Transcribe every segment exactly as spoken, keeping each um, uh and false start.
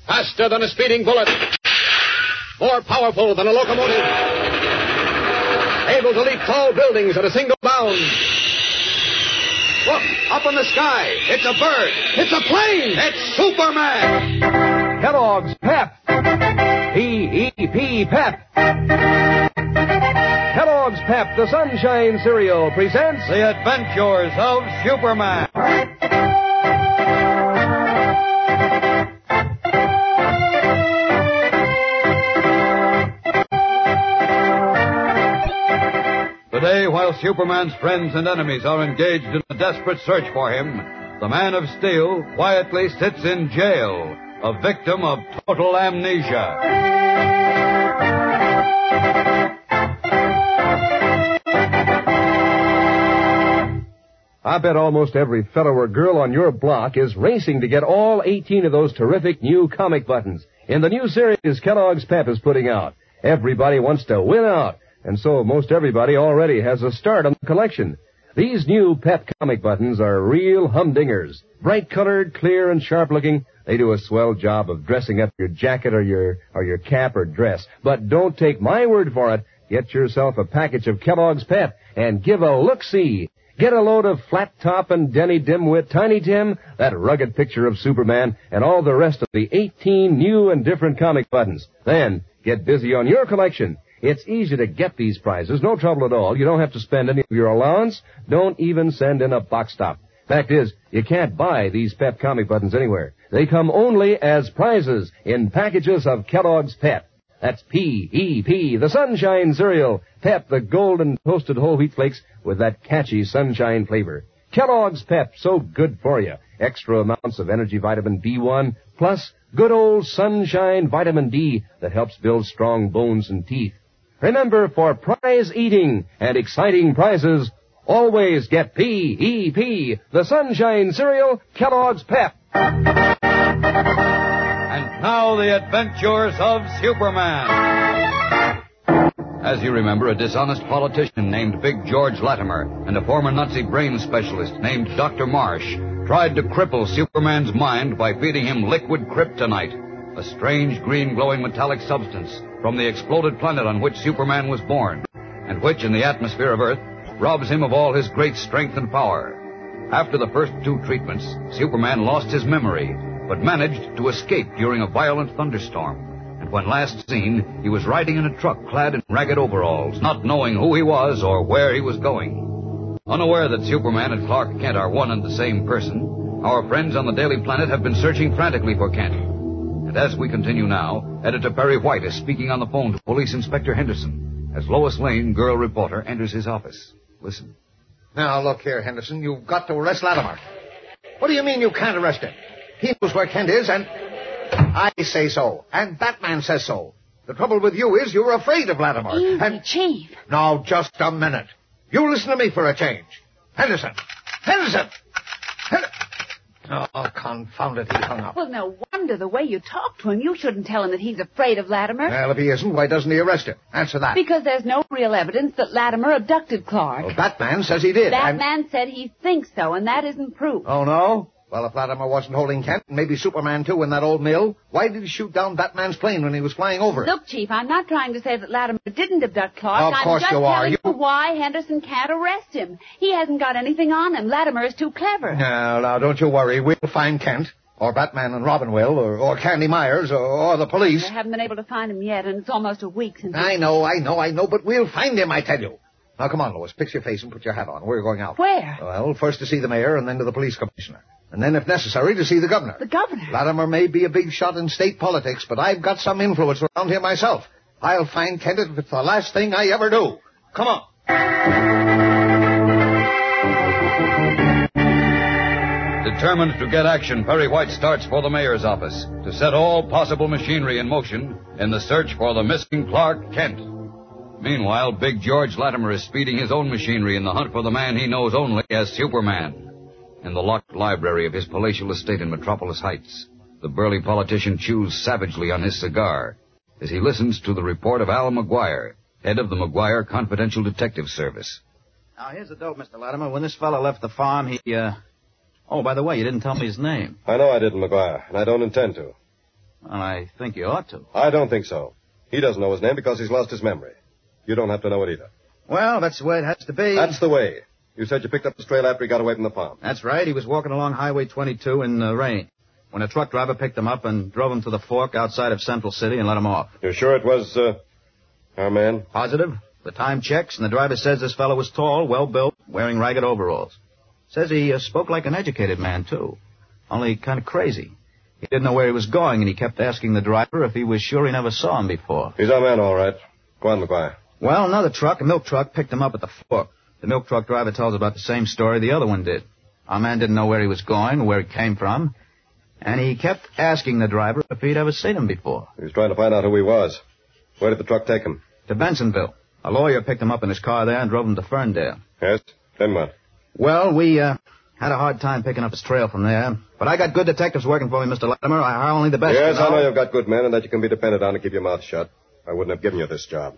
Faster than a speeding bullet. More powerful than a locomotive. Able to leap tall buildings at a single bound. Look, up in the sky. It's a bird. It's a plane. It's Superman. Kellogg's Pep. P E P Pep. Kellogg's Pep, the Sunshine Cereal, presents The Adventures of Superman. Today, while Superman's friends and enemies are engaged in a desperate search for him, the Man of Steel quietly sits in jail, a victim of total amnesia. I bet almost every fellow or girl on your block is racing to get all eighteen of those terrific new comic buttons in the new series Kellogg's Pep is putting out. Everybody wants to win out, and so most everybody already has a start on the collection. These new Pep comic buttons are real humdingers. Bright-colored, clear, and sharp-looking. They do a swell job of dressing up your jacket or your or your cap or dress. But don't take my word for it. Get yourself a package of Kellogg's Pep and give a look-see. Get a load of Flat Top and Denny Dimwit, Tiny Tim, that rugged picture of Superman, and all the rest of the eighteen new and different comic buttons. Then, get busy on your collection. It's easy to get these prizes, no trouble at all. You don't have to spend any of your allowance. Don't even send in a box top. Fact is, you can't buy these Pep comic buttons anywhere. They come only as prizes in packages of Kellogg's Pep. That's P E P, the Sunshine Cereal. Pep, the golden toasted whole wheat flakes with that catchy sunshine flavor. Kellogg's Pep, so good for you. Extra amounts of energy vitamin B one, plus good old sunshine vitamin D that helps build strong bones and teeth. Remember, for prize eating and exciting prizes, always get P E P, the Sunshine Cereal, Kellogg's Pep. And now the adventures of Superman. As you remember, a dishonest politician named Big George Latimer and a former Nazi brain specialist named Doctor Marsh tried to cripple Superman's mind by feeding him liquid kryptonite, a strange green glowing metallic substance from the exploded planet on which Superman was born, and which, in the atmosphere of Earth, robs him of all his great strength and power. After the first two treatments, Superman lost his memory, but managed to escape during a violent thunderstorm. And when last seen, he was riding in a truck clad in ragged overalls, not knowing who he was or where he was going. Unaware that Superman and Clark Kent are one and the same person, our friends on the Daily Planet have been searching frantically for Kent. And as we continue now, Editor Perry White is speaking on the phone to Police Inspector Henderson as Lois Lane, girl reporter, enters his office. Listen. Now, look here, Henderson. You've got to arrest Latimer. What do you mean you can't arrest him? He knows where Kent is, and I say so. And Batman says so. The trouble with you is you're afraid of Latimer. Easy, and... Chief. Now, just a minute. You listen to me for a change. Henderson! Henderson! Henderson! Oh, confound it, he hung up. Well, no wonder the way you talk to him. You shouldn't tell him that he's afraid of Latimer. Well, if he isn't, why doesn't he arrest him? Answer that. Because there's no real evidence that Latimer abducted Clark. Well, Batman says he did. That and... man said he thinks so, and that isn't proof. Oh, no? Well, if Latimer wasn't holding Kent, and maybe Superman, too, in that old mill, why did he shoot down Batman's plane when he was flying over it? Look, Chief, I'm not trying to say that Latimer didn't abduct Clark. Of course I'm just you are. telling You... you why Henderson can't arrest him. He hasn't got anything on him. Latimer is too clever. No, now, don't you worry. We'll find Kent, or Batman and Robin will, or, or Candy Myers, or, or the police. I haven't been able to find him yet, and it's almost a week since... I know, I know, I know, but we'll find him, I tell you. Now, come on, Lois, fix your face and put your hat on. We're going out. Where? Well, first to see the mayor, and then to the police commissioner. And then, if necessary, to see the governor. The governor? Latimer may be a big shot in state politics, but I've got some influence around here myself. I'll find Kent if it's the last thing I ever do. Come on. Determined to get action, Perry White starts for the mayor's office to set all possible machinery in motion in the search for the missing Clark Kent. Meanwhile, Big George Latimer is speeding his own machinery in the hunt for the man he knows only as Superman. In the locked library of his palatial estate in Metropolis Heights, the burly politician chews savagely on his cigar as he listens to the report of Al McGuire, head of the McGuire Confidential Detective Service. Now, here's the dope, Mister Latimer. When this fellow left the farm, he, uh... Oh, by the way, you didn't tell me his name. I know I didn't, McGuire, and I don't intend to. Well, I think you ought to. I don't think so. He doesn't know his name because he's lost his memory. You don't have to know it either. Well, that's the way it has to be. That's the way. You said you picked up his trail after he got away from the farm. That's right. He was walking along Highway twenty-two in the rain when a truck driver picked him up and drove him to the fork outside of Central City and let him off. You're sure it was, uh, our man? Positive. The time checks, and the driver says this fellow was tall, well-built, wearing ragged overalls. Says he uh, spoke like an educated man, too. Only kind of crazy. He didn't know where he was going, and he kept asking the driver if he was sure he never saw him before. He's our man, all right. Go on, McGuire. Well, another truck, a milk truck, picked him up at the fork. The milk truck driver tells about the same story the other one did. Our man didn't know where he was going, where he came from, and he kept asking the driver if he'd ever seen him before. He was trying to find out who he was. Where did the truck take him? To Bensonville. A lawyer picked him up in his car there and drove him to Ferndale. Yes? Then what? Well, we, uh, had a hard time picking up his trail from there. But I got good detectives working for me, Mister Latimer. I hire only the best. Yes, you know. I know you've got good men and that you can be depended on to keep your mouth shut. I wouldn't have given you this job.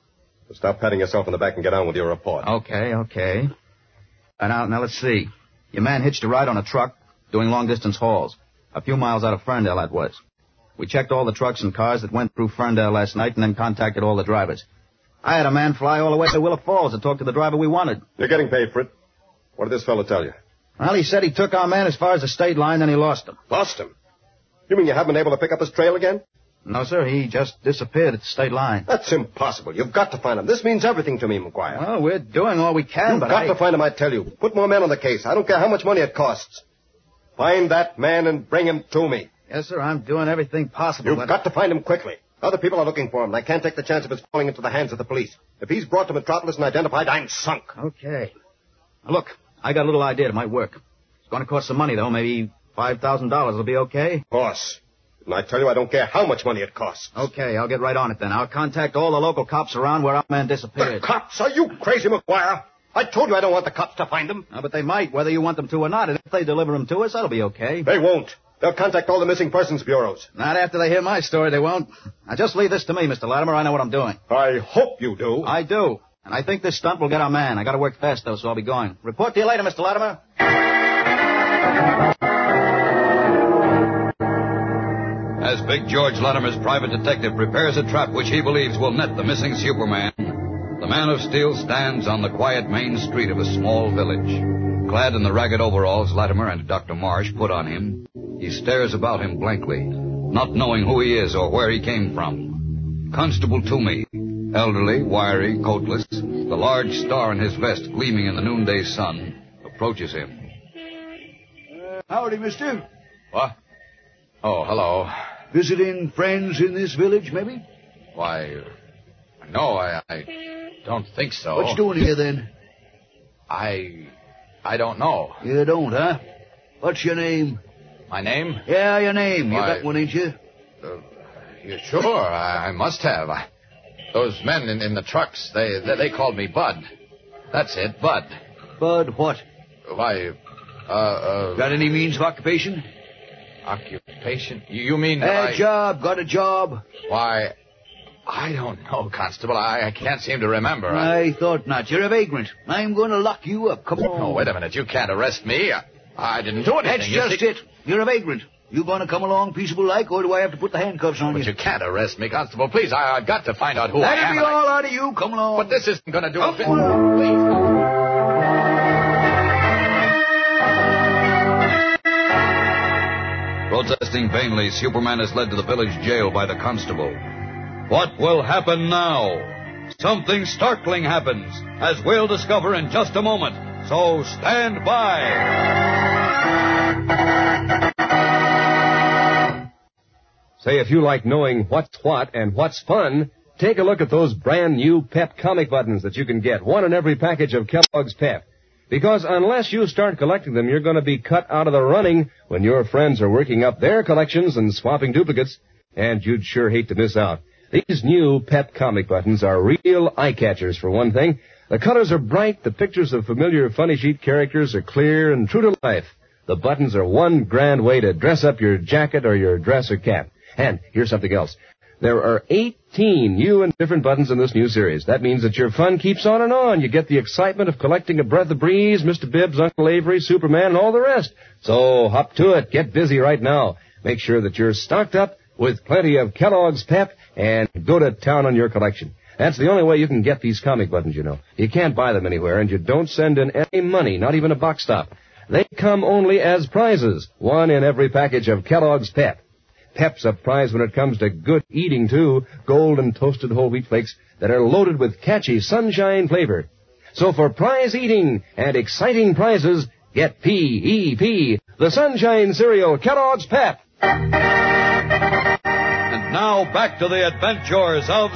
So stop patting yourself on the back and get on with your report. Okay, okay. Uh, now, now, let's see. Your man hitched a ride on a truck doing long-distance hauls. A few miles out of Ferndale, that was. We checked all the trucks and cars that went through Ferndale last night and then contacted all the drivers. I had a man fly all the way to Willow Falls to talk to the driver we wanted. You're getting paid for it. What did this fellow tell you? Well, he said he took our man as far as the state line, then he lost him. Lost him? You mean you haven't been able to pick up his trail again? No, sir. He just disappeared at the state line. That's impossible. You've got to find him. This means everything to me, McGuire. Well, we're doing all we can, You've but got I... to find him, I tell you. Put more men on the case. I don't care how much money it costs. Find that man and bring him to me. Yes, sir. I'm doing everything possible. You've but... got to find him quickly. Other people are looking for him, and I can't take the chance of his falling into the hands of the police. If he's brought to Metropolis and identified, I'm sunk. Okay. Now, look, I got a little idea that might work. It's going to cost some money, though. Maybe five thousand dollars will be okay? Of course. And I tell you, I don't care how much money it costs. Okay, I'll get right on it then. I'll contact all the local cops around where our man disappeared. The cops? Are you crazy, McGuire? I told you I don't want the cops to find him. No, but they might, whether you want them to or not. And if they deliver him to us, that'll be okay. They won't. They'll contact all the missing persons bureaus. Not after they hear my story, they won't. Now, just leave this to me, Mister Latimer. I know what I'm doing. I hope you do. I do. And I think this stunt will get our man. I got to work fast, though, so I'll be going. Report to you later, Mister Latimer. As Big George Latimer's private detective prepares a trap which he believes will net the missing Superman, the Man of Steel stands on the quiet main street of a small village. Clad in the ragged overalls Latimer and Doctor Marsh put on him, he stares about him blankly, not knowing who he is or where he came from. Constable Toomey, elderly, wiry, coatless, the large star in his vest gleaming in the noonday sun, approaches him. Uh, howdy, mister. What? Oh, hello. Visiting friends in this village, maybe? Why, no, I, I don't think so. What you doing here, then? I... I don't know. You don't, huh? What's your name? My name? Yeah, your name. You Why, got one, ain't you? Uh, you sure, I, I must have. I, those men in, in the trucks, they, they they called me Bud. That's it, Bud. Bud what? Why, uh... uh got any means of occupation? Occupation? You, you mean... A I, job. Got a job? Why, I don't know, Constable. I, I can't seem to remember. I, I thought not. You're a vagrant. I'm going to lock you up. Come on. No, wait a minute. You can't arrest me. I, I didn't do anything. That's you just see... it. You're a vagrant. You going to come along peaceable like, or do I have to put the handcuffs on But you? you can't arrest me, Constable. Please, I, I've got to find out who That'll I am. be all out of you. Come along. But this isn't going to do a bit. Please. Protesting vainly, Superman is led to the village jail by the constable. What will happen now? Something startling happens, as we'll discover in just a moment. So stand by. Say, if you like knowing what's what and what's fun, take a look at those brand new Pep comic buttons that you can get, one in every package of Kellogg's Pep. Because unless you start collecting them, you're going to be cut out of the running when your friends are working up their collections and swapping duplicates, and you'd sure hate to miss out. These new Pep comic buttons are real eye-catchers, for one thing. The colors are bright, the pictures of familiar funny sheet characters are clear and true to life. The buttons are one grand way to dress up your jacket or your dress or cap. And here's something else. There are eighteen new and different buttons in this new series. That means that your fun keeps on and on. You get the excitement of collecting a Breath of Breeze, Mister Bibbs, Uncle Avery, Superman, and all the rest. So hop to it. Get busy right now. Make sure that you're stocked up with plenty of Kellogg's Pep, and go to town on your collection. That's the only way you can get these comic buttons, you know. You can't buy them anywhere, and you don't send in any money, not even a box stop. They come only as prizes, one in every package of Kellogg's Pep. Pep's a prize when it comes to good eating, too. Gold and toasted whole wheat flakes that are loaded with catchy sunshine flavor. So for prize eating and exciting prizes, get P E P, the Sunshine Cereal Kellogg's Pep. And now back to the adventures of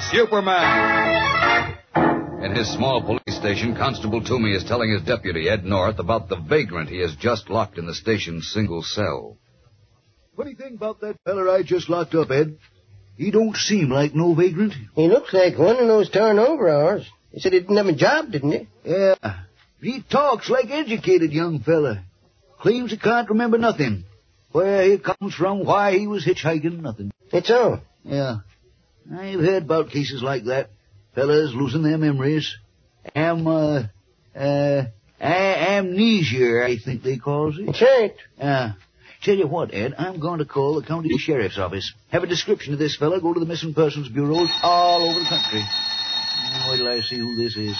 Superman. In his small police station, Constable Toomey is telling his deputy, Ed North, about the vagrant he has just locked in the station's single cell. Funny thing about that feller I just locked up, Ed. He don't seem like no vagrant. He looks like one in those torn overalls. He said he didn't have a job, didn't he? Yeah. He talks like educated young fella. Claims he can't remember nothing. Where he comes from, why he was hitchhiking, nothing. It's all. Yeah. I've heard about cases like that. Fellas losing their memories. Am, uh, uh, a- amnesia, I think they calls it. That's right. Yeah. Tell you what, Ed, I'm going to call the county sheriff's office. Have a description of this fella, go to the missing persons bureaus all over the country. Wait till I see who this is.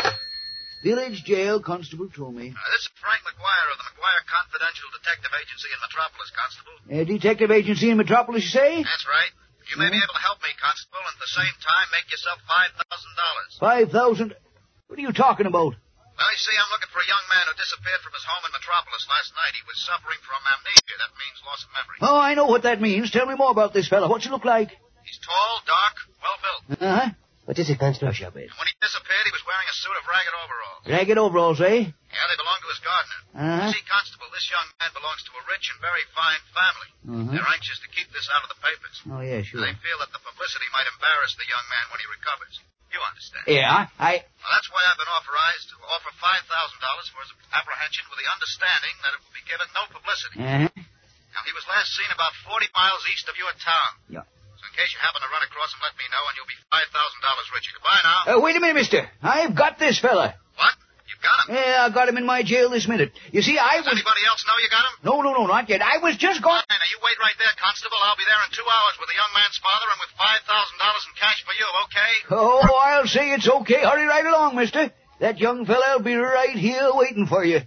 Village Jail, Constable Toomey. Uh, this is Frank McGuire of the McGuire Confidential Detective Agency in Metropolis, Constable. Uh, detective agency in Metropolis, you say? That's right. You may be able to help me, Constable, and at the same time make yourself five thousand dollars. Five thousand? What are you talking about? Well, you see, I'm looking for a young man who disappeared from his home in Metropolis last night. He was suffering from amnesia. That means loss of memory. Oh, I know what that means. Tell me more about this fella. What's he look like? He's tall, dark, well-built. Uh-huh. What is it, Constable? Hush up, Ed. And when he disappeared, he was wearing a suit of ragged overalls. Ragged overalls, eh? Yeah, they belong to his gardener. Uh-huh. You see, Constable, this young man belongs to a rich and very fine family. Uh-huh. They're anxious to keep this out of the papers. Oh, yeah, sure. They feel that the publicity might embarrass the young man when he recovers. You understand? Yeah, I... Well, that's why I've been authorized to offer five thousand dollars for his apprehension with the understanding that it will be given no publicity. Uh-huh. Now, he was last seen about forty miles east of your town. Yeah. So in case you happen to run across him, let me know, and you'll be five thousand dollars richer. Goodbye now. Uh, wait a minute, mister. I've got this fella. What? You've got him? Yeah, I got him in my jail this minute. You see, I Does was... anybody else know you got him? No, no, no, not yet. I was just going... Fine, now you wait right there, Constable. I'll be there in two hours with the young man's father and with five thousand dollars in cash for you, okay? Oh, I'll say it's okay. Hurry right along, mister. That young fella'll be right here waiting for you.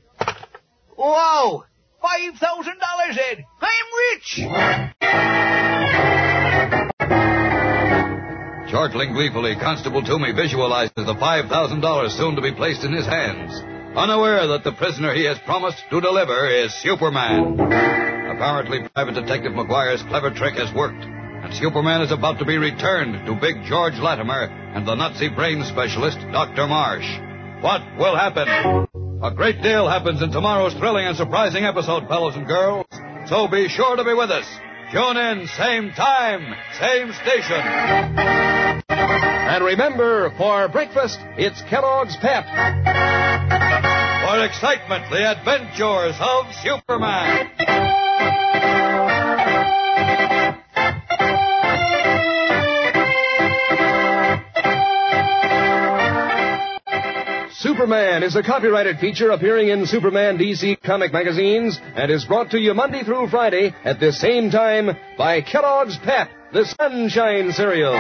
Wow! Five thousand dollars, Ed. I'm rich! Chortling gleefully, Constable Toomey visualizes the five thousand dollars soon to be placed in his hands, unaware that the prisoner he has promised to deliver is Superman. Apparently, Private Detective McGuire's clever trick has worked, and Superman is about to be returned to Big George Latimer and the Nazi brain specialist, Doctor Marsh. What will happen? A great deal happens in tomorrow's thrilling and surprising episode, fellows and girls, so be sure to be with us. Tune in, same time, same station. And remember, for breakfast, it's Kellogg's Pep. For excitement, the adventures of Superman. Superman is a copyrighted feature appearing in Superman D C comic magazines and is brought to you Monday through Friday at this same time by Kellogg's Pep, the Sunshine Cereal.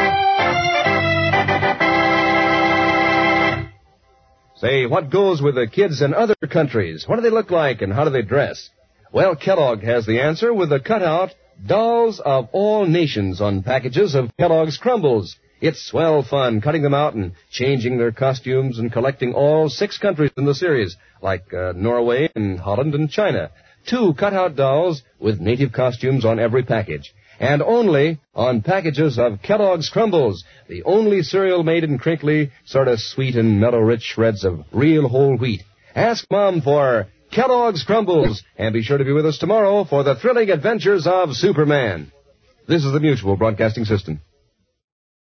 Say, what goes with the kids in other countries? What do they look like and how do they dress? Well, Kellogg has the answer with the cutout Dolls of All Nations on packages of Kellogg's Crumbles. It's swell fun cutting them out and changing their costumes and collecting all six countries in the series, like uh, Norway and Holland and China. Two cutout dolls with native costumes on every package. And only on packages of Kellogg's Crumbles, the only cereal made in crinkly, sort of sweet and mellow rich shreds of real whole wheat. Ask Mom for Kellogg's Crumbles, and be sure to be with us tomorrow for the thrilling adventures of Superman. This is the Mutual Broadcasting System.